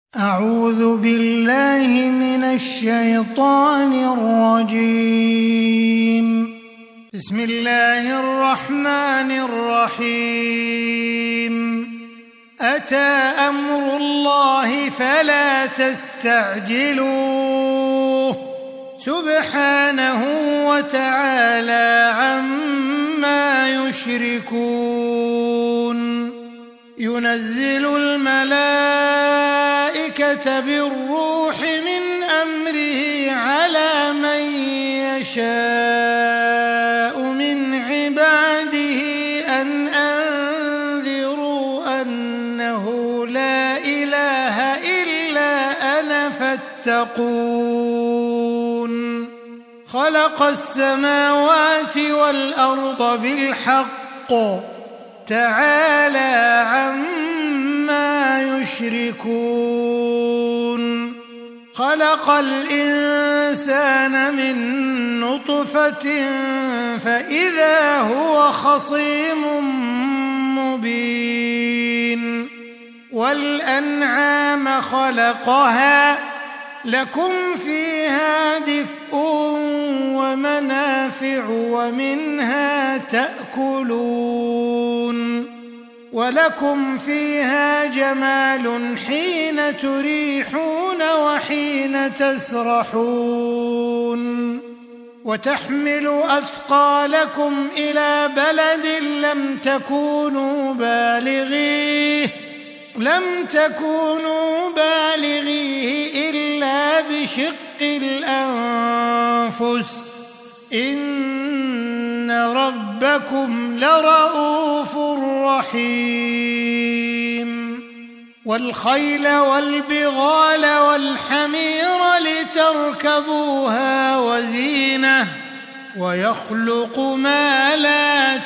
أعوذ بالله من الشيطان الرجيم. بسم الله الرحمن الرحيم. أتى أمر الله فلا تستعجلوه سبحانه وتعالى عما يشركون. ينزل الملائكة بالروح من أمره على من يشاء من عباده أن أنذروا أنه لا إله إلا أنا فاتقون. خلق السماوات والأرض بالحق تعالى عما يشركون. خلق الإنسان من نطفة فإذا هو خصيم مبين. والأنعام خلقها لكم فيها دفء ومنافع ومنها تأكلون. ولكم فيها جمال حين تريحون وحين تسرحون. وتحمل أثقالكم إلى بلد لم تكونوا بالغيه إلا بشق الأنفس إن ربكم لرؤوف رحيم. والخيل والبغال والحمير لتركبوها وزينة ويخلق ما لا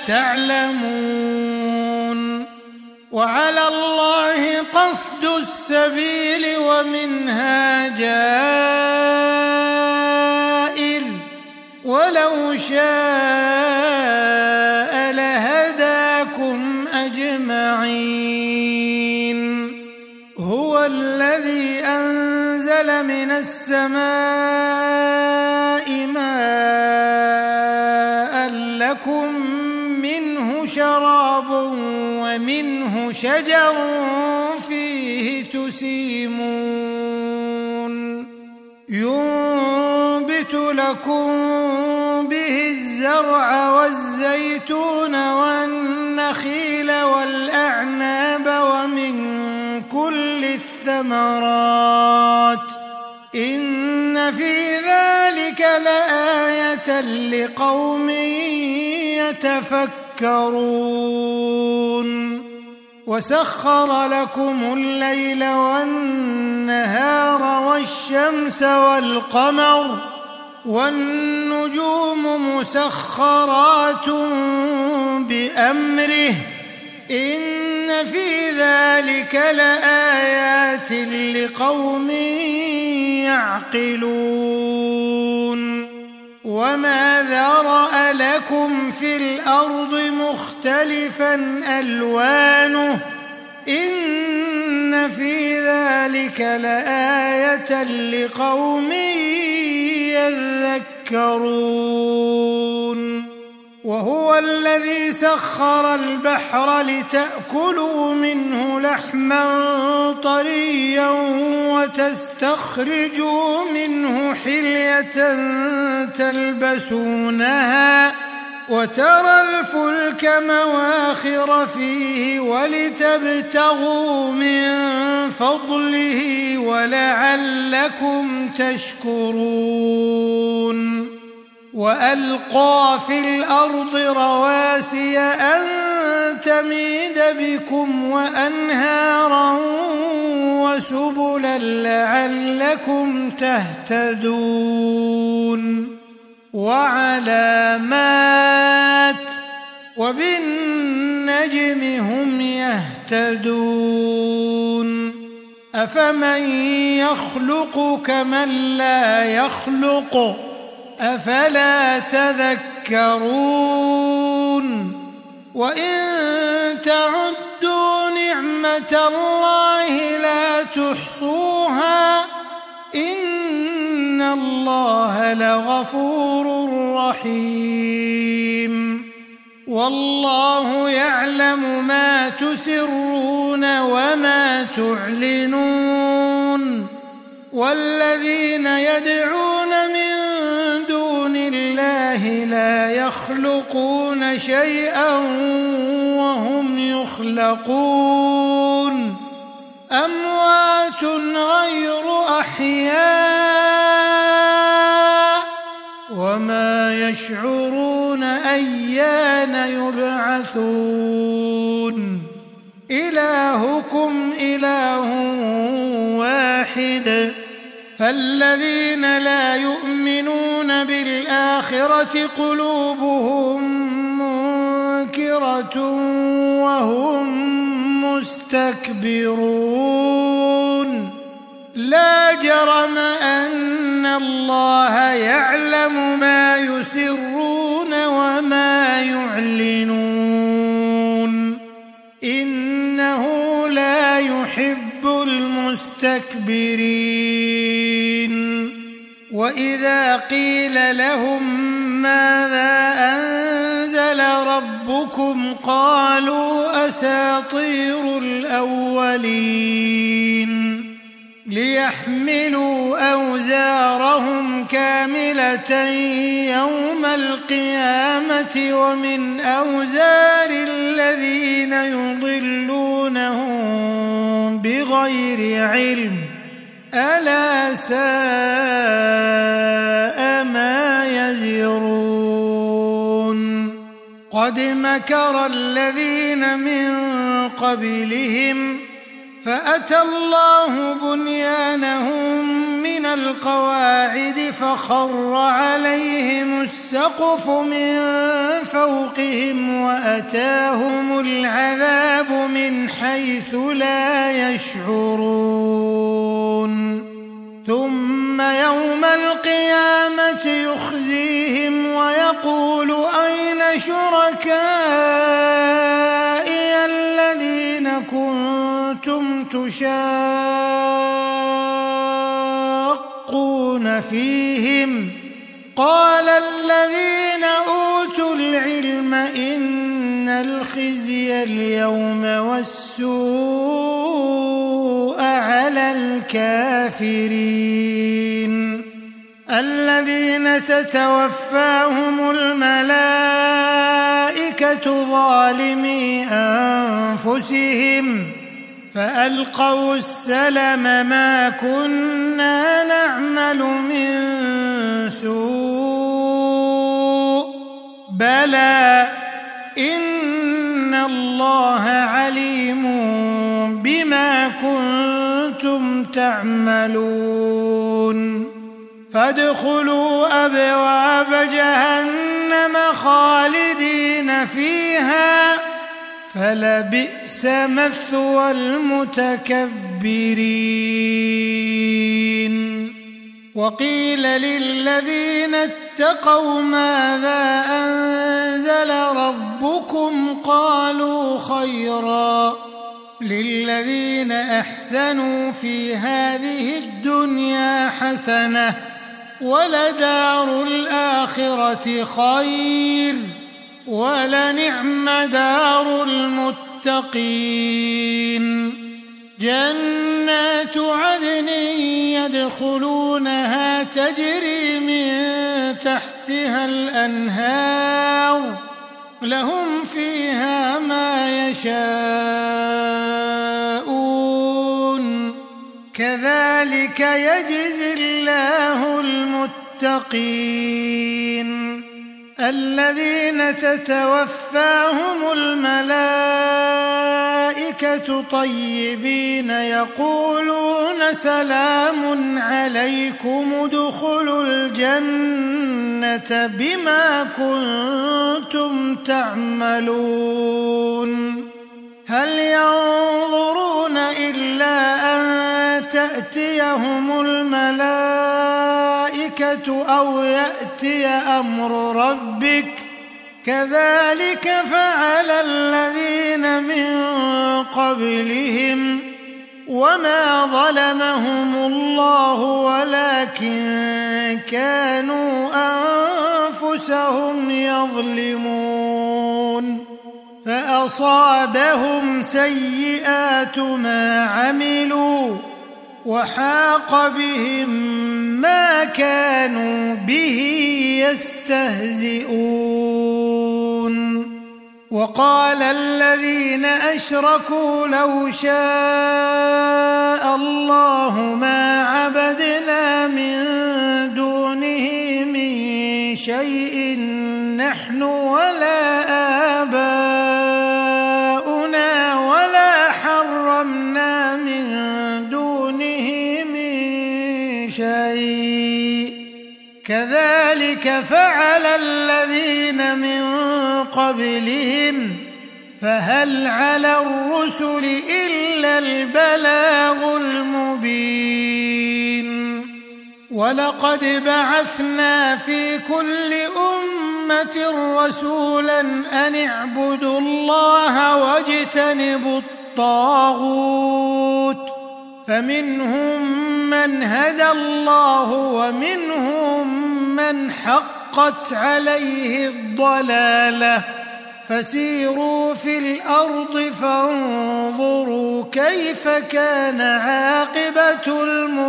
تعلمون. وعلى الله قصد السبيل ومنها جائر ولو شاء لهداكم أجمعين. هو الذي أنزل من السماء ماء لكم منه شراب ومنه شجر فيه تسيمون. ينبت لكم به الزرع والزيتون والنخيل والأعناب ومن كل الثمرات إن في ذلك لآية لقوم يتفكرون. وسخر لكم الليل والنهار والشمس والقمر والنجوم مسخرات بأمره إن في ذلك لآيات لقوم يعقلون. وما ذرأ لكم في الأرض مختلفا ألوانه إن في ذلك لآية لقوم يذكرون. وهو الذي سخر البحر لتأكلوا منه لحما طريا وتستخرجوا منه حلية تلبسونها وترى الفلك مواخر فيه ولتبتغوا من فضله ولعلكم تشكرون. وألقى في الأرض رواسي أن تميد بكم وأنهارا وسبلا لعلكم تهتدون. وعلامات وبالنجم هم يهتدون. أفمن يخلق كمن لا يخلق أفلا تذكرون. وإن تعدوا نعمة نعمة الله لا تحصوها إن الله لغفور رحيم والله يعلم ما تسرون وما تعلنون والذين يدعون من دون الله لا يخلقون شيئا وهم يخلقون أموات غير أحياء وما يشعرون أيان يبعثون إلهكم إله واحد فالذين لا يؤمنون بالآخرة قلوبهم منكرة وهم مستكبرون لا جرم أن الله يعلم ما يسرون وما يعلنون إنه لا يحب المستكبرين وإذا قيل لهم ماذا أنزل ربكم قالوا أساطير الأولين ليحملوا أوزارهم كاملة يوم القيامة ومن أوزار الذين يضلونهم بغير علم ألا ساء ما يزرون قد مكر الذين من قبلهم فأتى الله بنيانهم من القواعد فخر عليهم السقف من فوقهم وأتاهم العذاب من حيث لا يشعرون ثم يوم القيامة يخزيهم ويقول أين شركائي الذين كنتم تشاقون فيهم قال الذين أوتوا العلم إن الخزي اليوم والسوء على الكافرين الذين تتوفاهم الملائكة ظالمي أنفسهم فألقوا السلم ما كنا نعمل من سوء بلى إن الله عليم بما كنتم تعملون فادخلوا أبواب جهنم خالدين فيها فلبئس مثوى المتكبرين وقيل للذين اتقوا ماذا أنزل ربكم قالوا خيرا للذين أحسنوا في هذه الدنيا حسنة ولدار الآخرة خير ولنعم دار المتقين جنات عدن يدخلونها تجري من تحتها الأنهار لهم فيها ما يشاءون كذلك يجزي الله المتقين الذين تتوفاهم الملائكة طيبين يقولون سلام عليكم ادخلوا الجنة بما كنتم تعملون هل ينظرون إلا أن تأتيهم الملائكة أو يأتي أمر ربك كذلك فعل الذين من قبلهم وما ظلمهم الله ولكن كانوا أنفسهم يظلمون فأصابهم سيئات ما عملوا وحاق بهم ما كانوا به يستهزئون وقال الذين أشركوا لو شاء الله ما عبدنا من دونه من شيء نحن ولا آباؤنا ولا حرمنا من دونه من شيء كذلك فعل الذين من قبلهم فهل على الرسل إلا البلاغ المبين ولقد بعثنا في كل أمة رسولا أن اعبدوا الله واجتنبوا الطاغوت فمنهم من هدى الله ومنهم من حقت عليه الضلالة فسيروا في الأرض فانظروا كيف كان عاقبة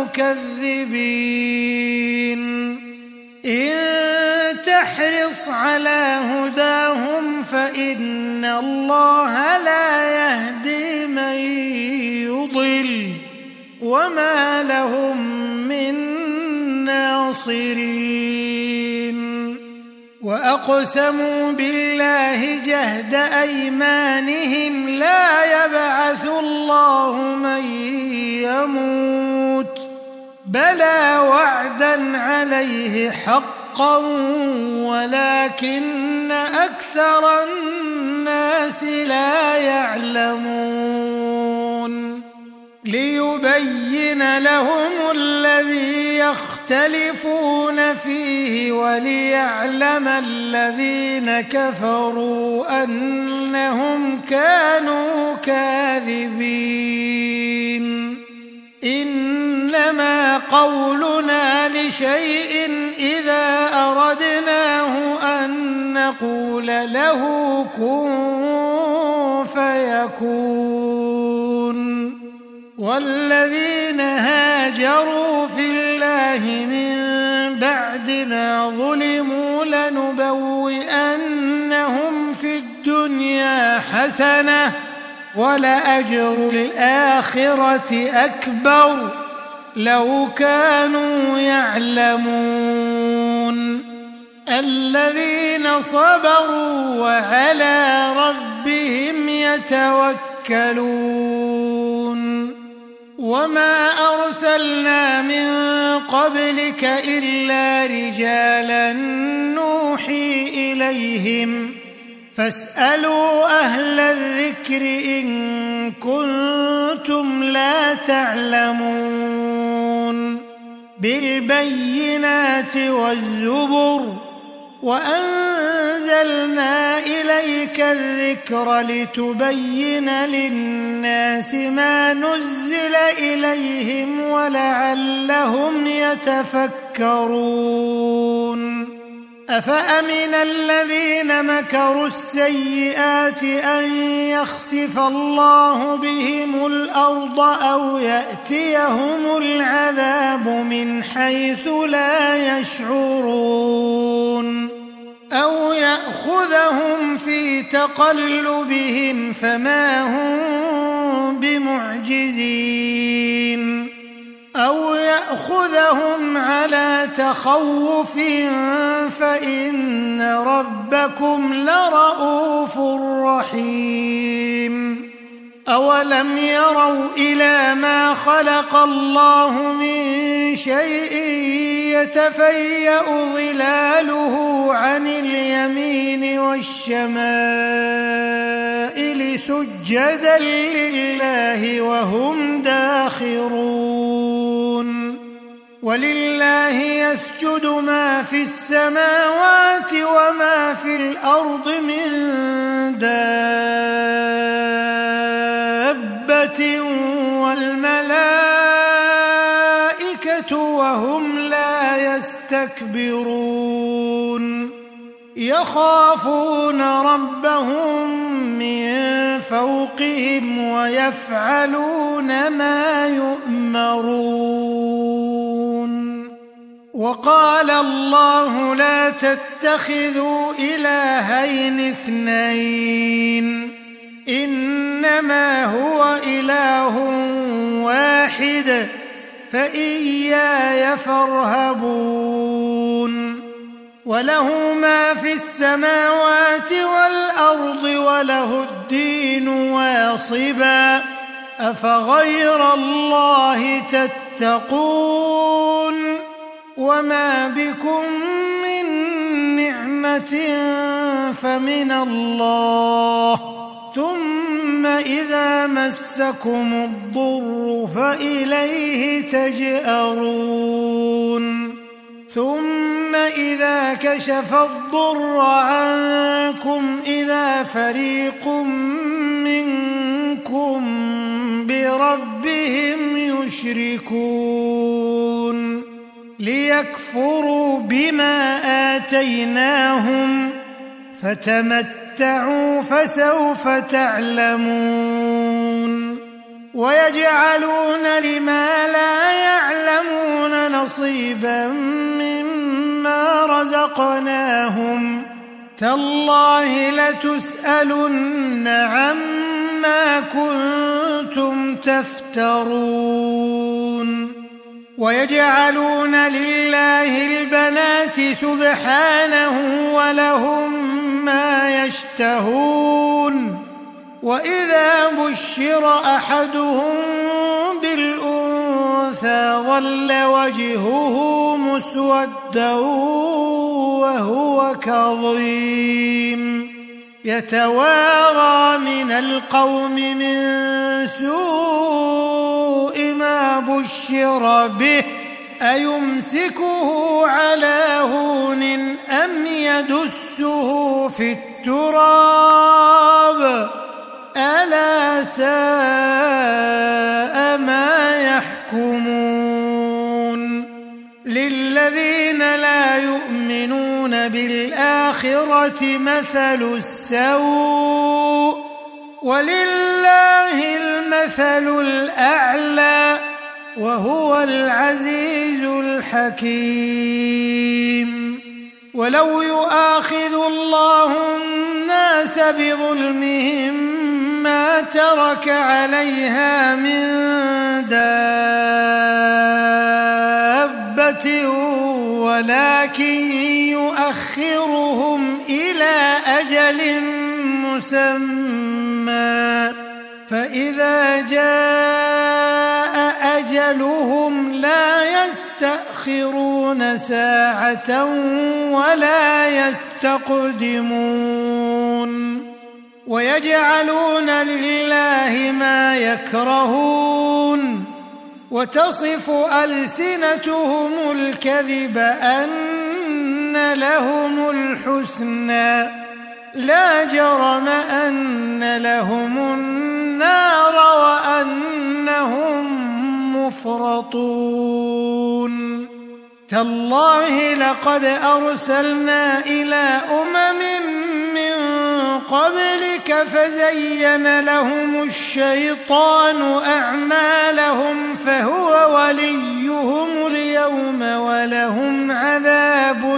المكذبين إن تحرص على هداهم فإن الله لا يهدي من يضل وما لهم من ناصرين وأقسموا بالله جهد أيمانهم لا يبعث الله من يموت بلى وعدا عليه حقا ولكن أكثر الناس لا يعلمون ليبين لهم الذي يختلفون فيه وليعلم الذين كفروا أنهم كانوا كاذبين إنما قولنا لشيء إذا أردناه أن نقول له كن فيكون والذين هاجروا في الله من بعد ما ظلموا لنبوئنهم في الدنيا حسنة ولأجر الآخرة أكبر لو كانوا يعلمون الذين صبروا وعلى ربهم يتوكلون وما أرسلنا من قبلك إلا رجالا نوحي إليهم فاسألوا أهل الذكر إن كنتم لا تعلمون بالبينات والزبر وأنزلنا إليك الذكر لتبين للناس ما نزل إليهم ولعلهم يتفكرون أفأمن الذين مكروا السيئات أن يخسف الله بهم الأرض أو يأتيهم العذاب من حيث لا يشعرون أو يأخذهم في تقلبهم فما هم بمعجزين أو يأخذهم على تخوف فإن ربكم لرؤوف رحيم أولم يروا إلى ما خلق الله من شيء يتفيأ ظلاله عن اليمين والشمائل سجدا لله وهم داخرون ولله يسجد ما في السماوات وما في الأرض من دابة والملائكة وهم لا يستكبرون يخافون ربهم من فوقهم ويفعلون ما يؤمرون وقال الله لا تتخذوا إلهين اثنين إنما هو إله واحد فإياي فارهبون وله ما في السماوات والأرض وله الدين واصبا أفغير الله تتقون وما بكم من نعمة فمن الله ثم إذا مسكم الضر فإليه تجأرون ثم إذا كشف الضر عنكم إذا فريق منكم بربهم يشركون ليكفروا بما آتيناهم فتمتعوا فسوف تعلمون ويجعلون لما لا يعلمون نصيبا مما رزقناهم تالله لتسألن عما كنتم تفترون ويجعلون لله البنات سبحانه ولهم ما يشتهون وإذا بشر أحدهم بالأنثى ظل وجهه مسودا وهو كظيم يتوارى من القوم من سوء ما بشر به أيمسكه على هون أم يدسه في التراب ألا ساء ما يحكمون للذين لا يؤمنون بالآخرة مثل السوء ولله المثل الأعلى وهو العزيز الحكيم ولو يؤاخذ الله الناس بظلمهم ما ترك عليها من دابة ولكن يؤخرهم إلى أجل مسمى فإذا جاء أجلهم لا يستأخرون ساعة ولا يستقدمون ويجعلون لله ما يكرهون وتصف ألسنتهم الكذب أن لهم الحسنى لا جرم أن لهم النار وأنهم مفرطون تالله لقد أرسلنا إلى أمم من قبلك فزين لهم الشيطان أعمالهم فهو وليهم اليوم ولهم عذاب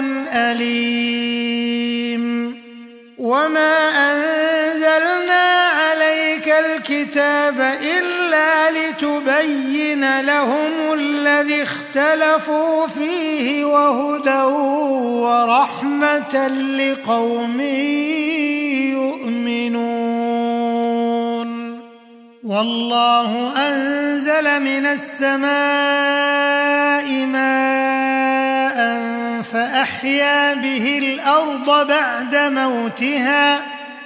أليم وما أنزلنا عليك الكتاب إلا لتبين لهم الذي اختلفوا فيه وهدى ورحمة لقوم يؤمنون والله أنزل من السماء ماء فأحيا به الأرض بعد موتها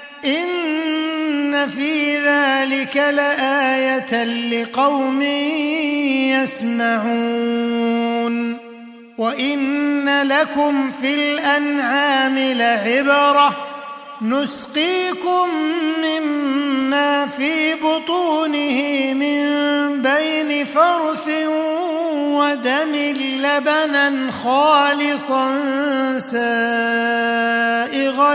إن في ذلك لآية لقوم يسمعون وإن لكم في الأنعام لعبرة نسقيكم مما في بطونه من بين فرث ودم لبنا خالصا سائغا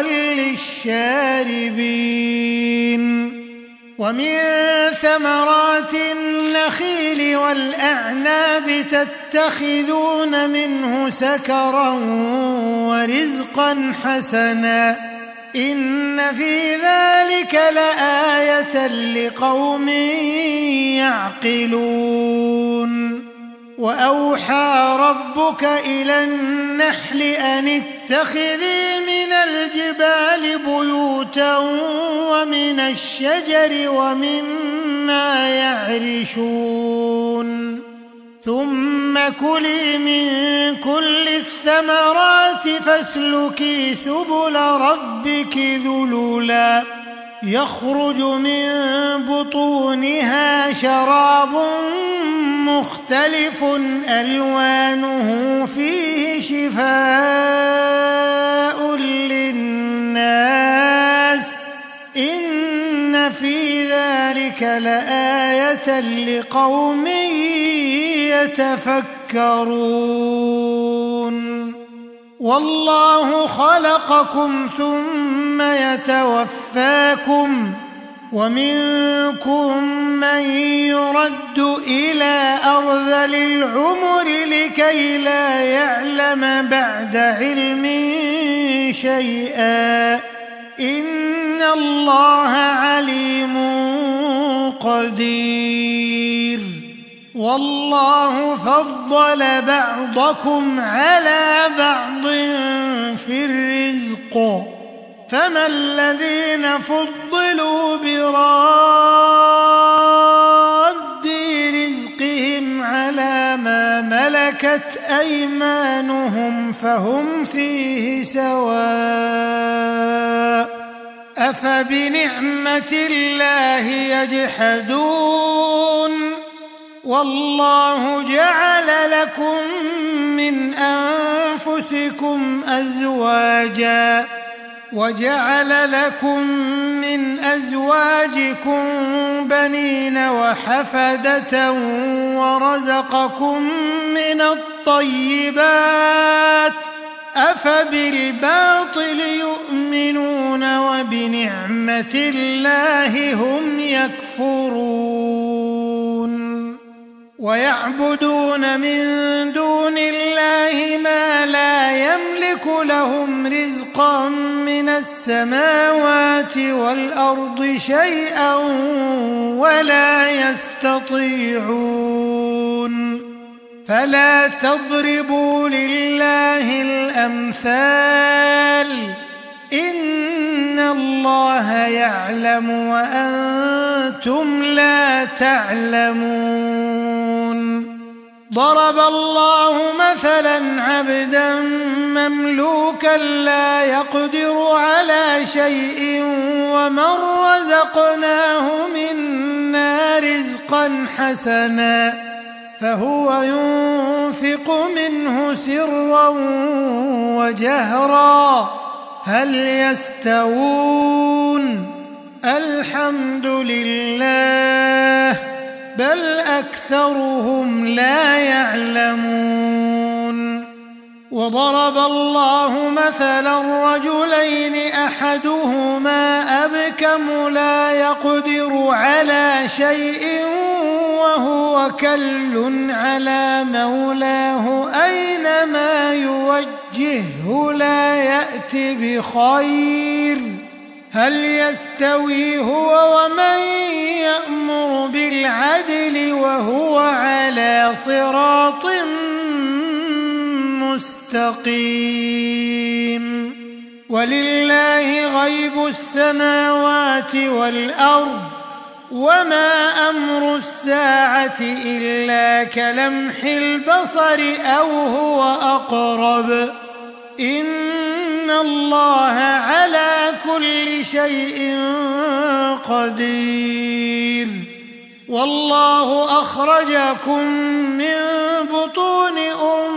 للشاربين ومن ثمرات النخيل والأعناب تتخذون منه سكرا ورزقا حسنا إن في ذلك لآية لقوم يعقلون وأوحى ربك إلى النحل أن اتخذي من الجبال بيوتا ومن الشجر ومما يعرشون ثم كلي من كل الثمرات فاسلكي سبل ربك ذللا يخرج من بطونها شراب مختلف ألوانه فيه شفاء للناس إن في ذلك لآية لقوم يتفكرون والله خلقكم ثم يتوفاكم ومنكم من يرد إلى أرذل العمر لكي لا يعلم بعد علم شيئا إن الله عليم قدير والله فضل بعضكم على بعض في الرزق فما الذين فضلوا براد رزقهم على ما ملكت أيمانهم فهم فيه سواء أفبنعمة الله يجحدون والله جعل لكم من أنفسكم أزواجا وجعل لكم من أزواجكم بنين وحفدة ورزقكم من الطيبات أفبالباطل يؤمنون وبنعمة الله هم يكفرون ويعبدون من دون الله ما لا يملك لهم رزقا من السماوات والأرض شيئا ولا يستطيعون فلا تضربوا لله الأمثال إن الله يعلم وأنتم لا تعلمون ضرب الله مثلا عبدا مملوكا لا يقدر على شيء ومن رزقناه منا رزقا حسنا فهو ينفق منه سرا وجهرا هل يستوون الحمد لله بل أكثرهم لا يعلمون وضرب الله مثلا رجلين أحدهما أبكم لا يقدر على شيء وهو كل على مولاه أينما يوجهه لا يأت بخير هل يستوي هو ومن يأمر بالعدل وهو على صراط مستقيم ولله غيب السماوات والأرض وما أمر الساعة إلا كلمح البصر أو هو أقرب إن الله على كل شيء قدير والله أخرجكم من بطون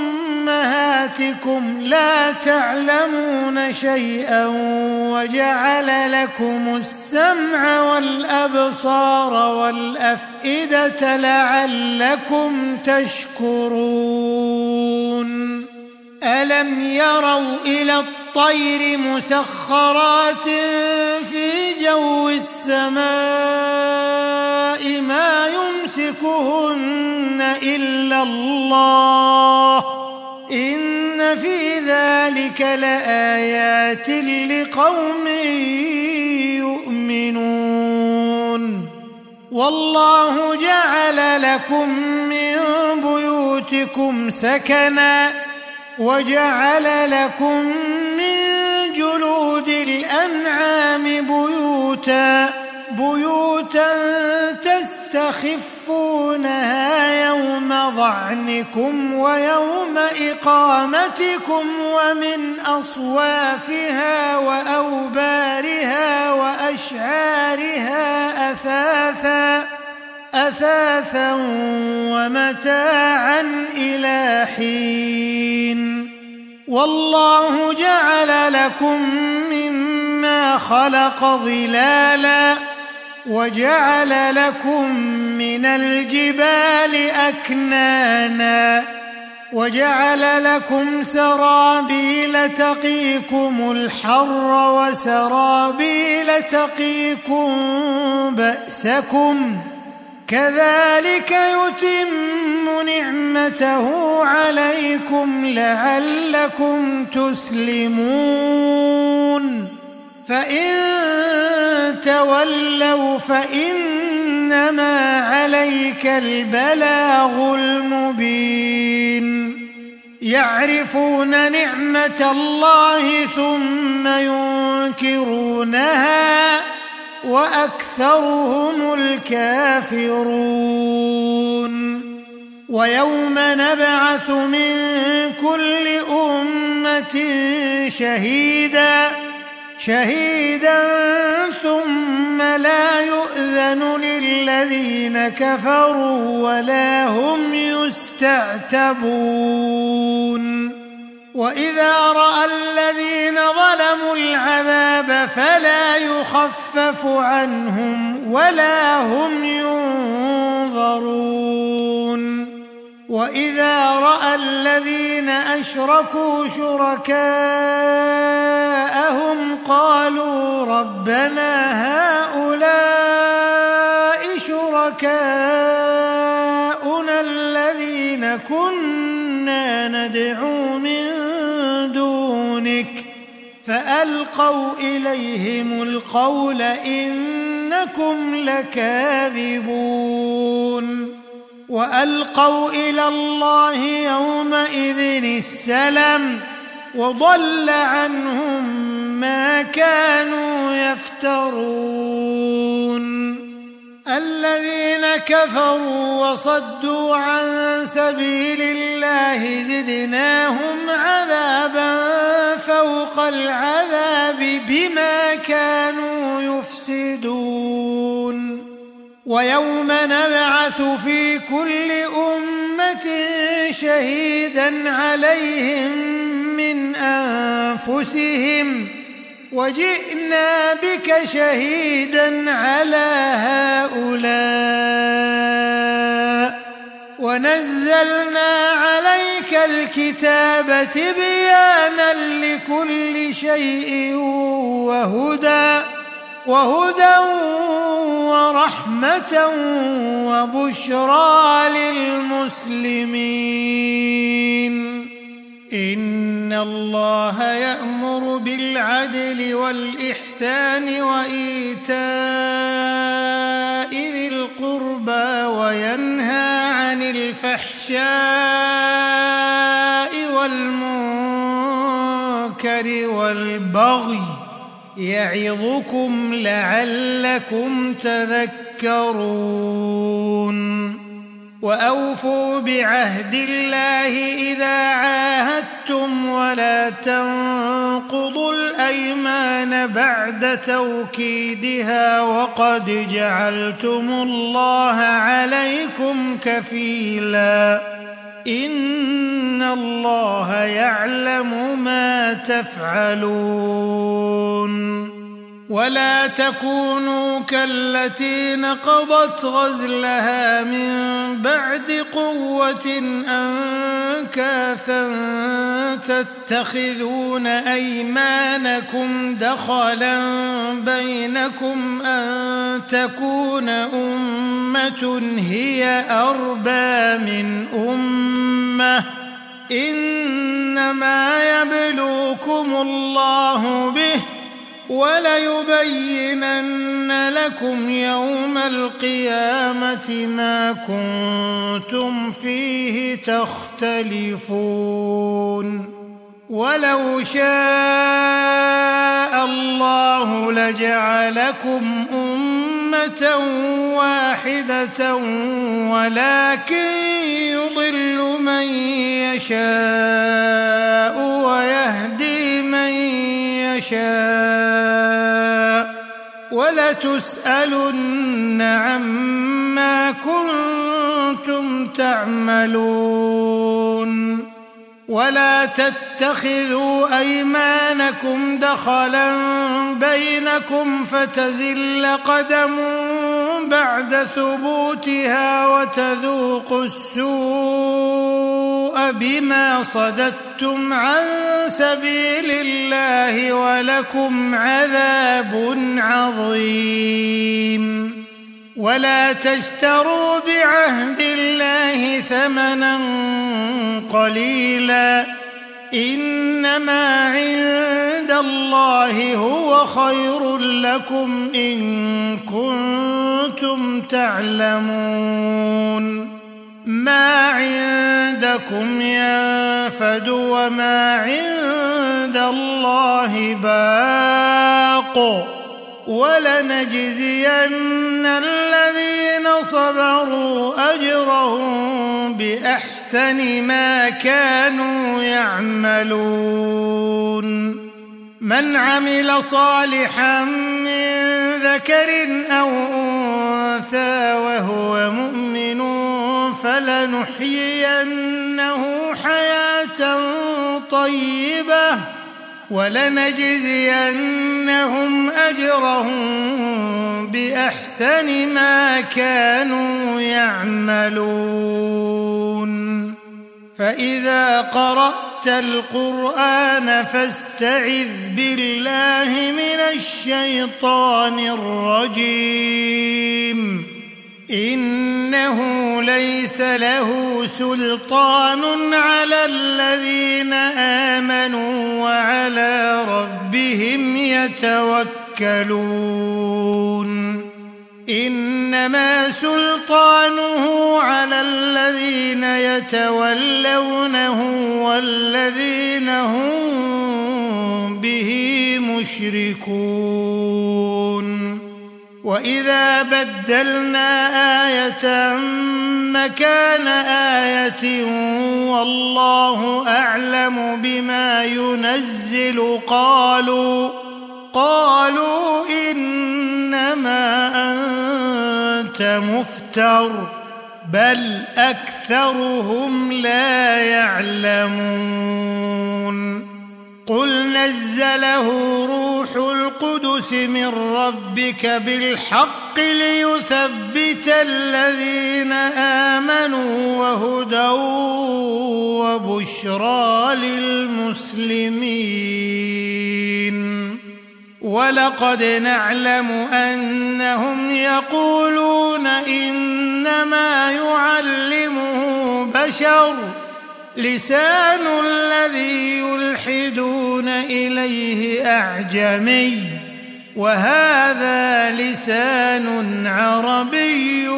أمهاتكم لا تعلمون شيئا وجعل لكم السمع والأبصار والأفئدة لعلكم تشكرون ألم يروا إلى الطير مسخرات في جو السماء ما يمسكهن إلا الله إن في ذلك لآيات لقوم يؤمنون والله جعل لكم من بيوتكم سكنا وجعل لكم من جلود الأنعام بيوتا تستخفونها يوم ظعنكم ويوم إقامتكم ومن أصوافها وأوبارها وأشعارها أثاثا ومتاعا إلى حين والله جعل لكم مما خلق ظلالا وجعل لكم من الجبال أكنانا وجعل لكم سرابيل تقيكم الحر وسرابيل تقيكم بأسكم كذلك يتم نعمته عليكم لعلكم تسلمون فإن تولوا فإنما عليك البلاغ المبين يعرفون نعمة الله ثم ينكرونها وأكثرهم الكافرون ويوم نبعث من كل أمة شهيدا ثم لا يؤذن للذين كفروا ولا هم يستعتبون وإذا رأى الذين ظلموا العذاب فلا يخفف عنهم ولا هم ينظرون وإذا رأى الذين أشركوا شركاءهم قالوا ربنا هؤلاء شركاؤنا الذين كنا ندعو من دونك فألقوا إليهم القول إنكم لكاذبون وألقوا إلى الله يومئذ السلم وضل عنهم ما كانوا يفترون الذين كفروا وصدوا عن سبيل الله زدناهم عذابا فوق العذاب بما كانوا يفسدون ويوم نبعث في كل أمة شهيدا عليهم من أنفسهم وجئنا بك شهيدا على هؤلاء ونزلنا عليك الكتاب تبيانا لكل شيء وهدى ورحمة وبشرى للمسلمين إن الله يأمر بالعدل والإحسان وإيتاء ذي القربى وينهى عن الفحشاء والمنكر والبغي يعظكم لعلكم تذكرون وأوفوا بعهد الله إذا عاهدتم ولا تنقضوا الأيمان بعد توكيدها وقد جعلتم الله عليكم كفيلا إن الله يعلم ما تفعلون ولا تكونوا كالتي نقضت غزلها من بعد قوة أنكاثا تتخذون أيمانكم دخلا بينكم أن تكون أمة هي أربى من أمة إنما يبلوكم الله به وليبينن لكم يوم القيامة ما كنتم فيه تختلفون ولو شاء الله لجعلكم أمة واحدة ولكن يضل من يشاء ويهدي من يشاء ولتسألن عما كنتم تعملون ولا تتخذوا أيمانكم دخلا بينكم فتزل قدم بعد ثبوتها وتذوقوا السوء بما صددتم عن سبيل الله ولكم عذاب عظيم ولا تشتروا بعهد الله ثمنا قليلا إنما عند الله هو خير لكم إن كنتم تعلمون ما عندكم ينفد وما عند الله باق ولنجزين الذين صبروا أجرهم بأحسن ما كانوا يعملون من عمل صالحا من ذكر أو أنثى وهو مؤمن فلنحيينه حياة طيبة ولنجزينهم أجرهم بأحسن ما كانوا يعملون فإذا قرأت القرآن فاستعذ بالله من الشيطان الرجيم إنه ليس له سلطان على الذين آمنوا وعلى ربهم يتوكلون إنما سلطانه على الذين يتولونه والذين هم به مشركون وإذا بدلنا آية مكان آية والله أعلم بما ينزل قالوا إنما أنت مفتر بل أكثرهم لا يعلمون قل نزله روح القدس من ربك بالحق ليثبت الذين آمنوا وهدى وبشرى للمسلمين ولقد نعلم أنهم يقولون إنما يعلمه بشر لسان الذي يلحدون إليه أعجمي وهذا لسان عربي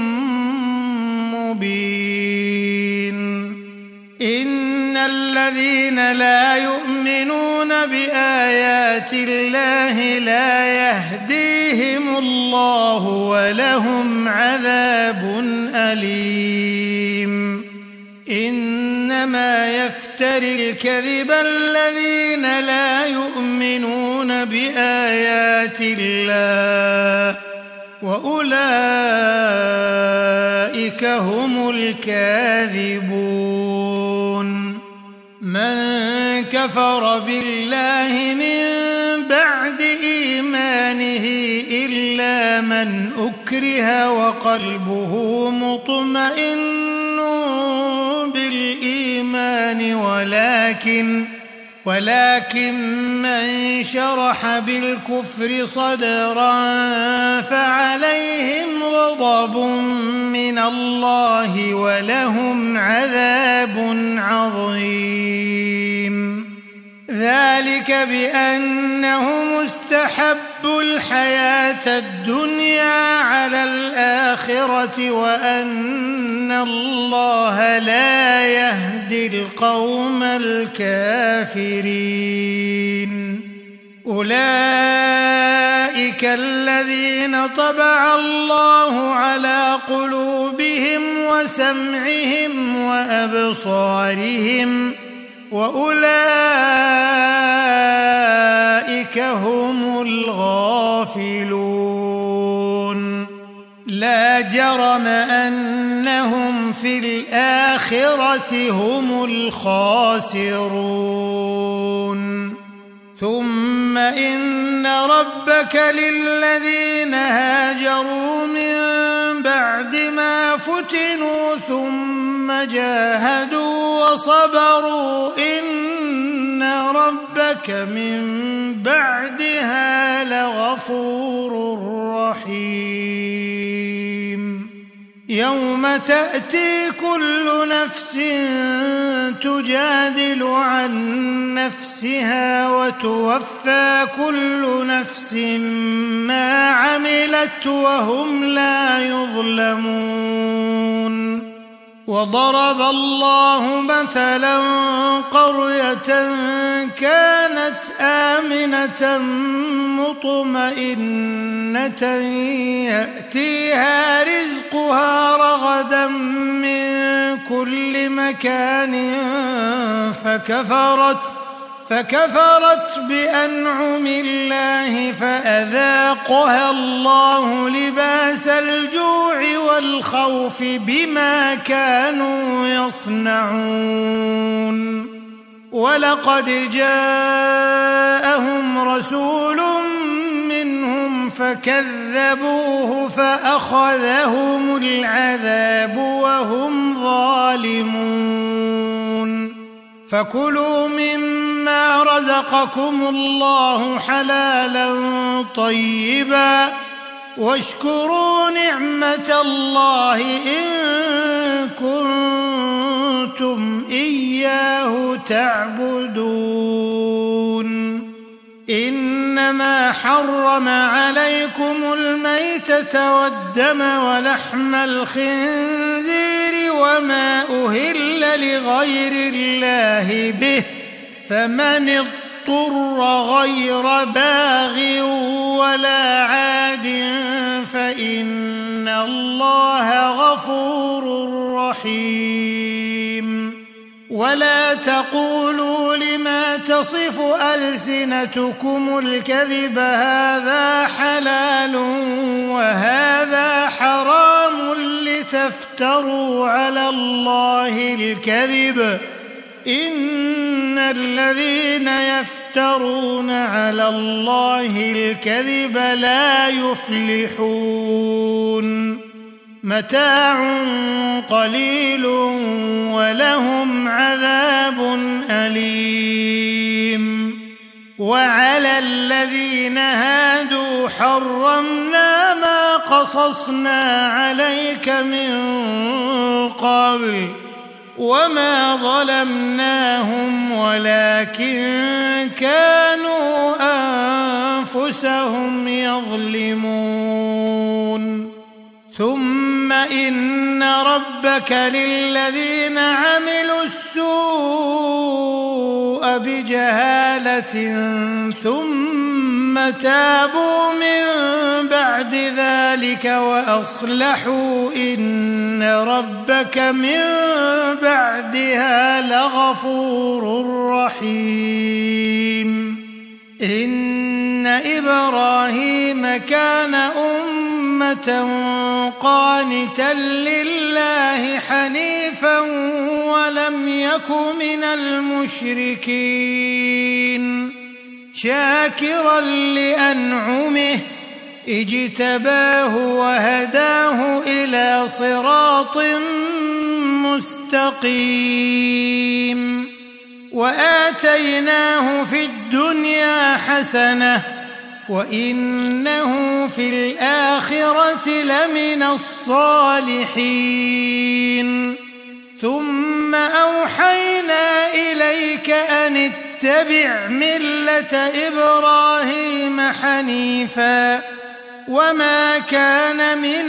مبين إن الذين لا يؤمنون بآيات الله لا يهديهم الله ولهم عذاب أليم إنما يفتري الكذب الذين لا يؤمنون بآيات الله وأولئك هم الكاذبون كفر بالله من بعد إيمانه إلا من أكره وقلبه مطمئن بالإيمان ولكن من شرح بالكفر صدرا فعليهم غضب من الله ولهم عذاب عظيم. ذلك بأنهم استحبوا الحياة الدنيا على الآخرة وأن الله لا يهدي القوم الكافرين. أولئك الذين طبع الله على قلوبهم وسمعهم وأبصارهم وأولئك هم الغافلون. لا جرم أنهم في الآخرة هم الخاسرون. ثم إن ربك للذين هاجروا من بعد ما فتنوا ثم جاهدوا وصبروا إن ربك من بعدها لغفور رحيم. يوم تأتي كل نفس تجادل عن نفسها وتوفى كل نفس ما عملت وهم لا يظلمون. وضرب الله مثلا قرية كانت آمنة مطمئنة يأتيها رزقها رغدا من كل مكان فكفرت بأنعم الله فأذاقها الله لباس الجوع والخوف بما كانوا يصنعون. ولقد جاءهم رسول منهم فكذبوه فأخذهم العذاب وهم ظالمون. فكلوا مما رزقكم الله حلالا طيبا واشكروا نعمة الله إن كنتم إياه تعبدون. إنما حرم عليكم الميتة والدم ولحم الخنزير وما أهل لغير الله به فمن اضطر غير باغ ولا عاد فإن الله غفور رحيم. ولا تقولوا لما تصف ألسنتكم الكذب هذا حلال وهذا حرام لتفتروا على الله الكذب إن الذين يفترون على الله الكذب لا يفلحون. متاع قليل ولهم عذاب أليم. وعلى الذين هادوا حرمنا ما قصصنا عليك من قبل وما ظلمناهم ولكن كانوا أنفسهم يظلمون. ثم إن ربك للذين عملوا السوء بجهالة ثم تابوا من بعد ذلك وأصلحوا إن ربك من بعدها لغفور رحيم. إن إبراهيم كان أمة قانتا لله حنيفا ولم يك من المشركين شاكرا لأنعمه اجتباه وهداه إلى صراط مستقيم وآتيناه في الدنيا حسنة وإنه في الآخرة لمن الصالحين ثم أوحينا إليك أن اتبع ملة إبراهيم حنيفا وما كان من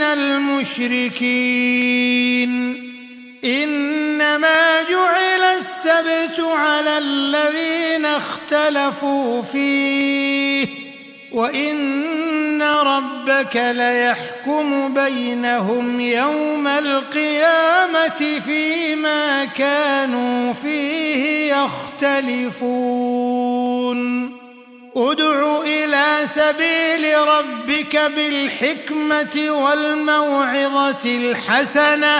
المشركين إنما جعل السبت على الذين اختلفوا فيه وإن ربك ليحكم بينهم يوم القيامة فيما كانوا فيه يختلفون ادع إلى سبيل ربك بالحكمة والموعظة الحسنة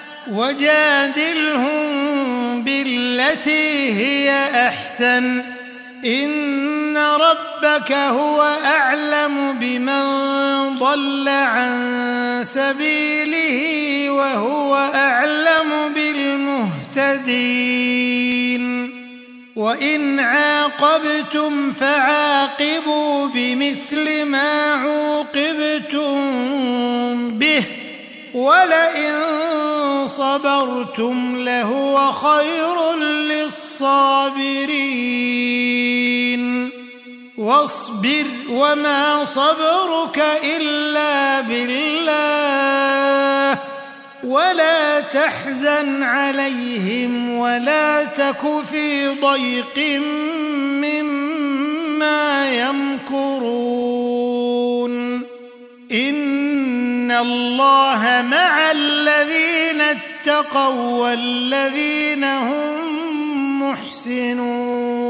وجادلهم بالتي هي أحسن إن ربك هو أعلم بمن ضل عن سبيله وهو أعلم بالمهتدين وإن عاقبتم فعاقبوا بمثل ما عوقبتم به ولئن صبرتم لهو خير للصابرين واصبر وما صبرك إلا بالله ولا تحزن عليهم ولا تك في ضيق مما يمكرون إن الله مع الذين اتقوا والذين هم محسنون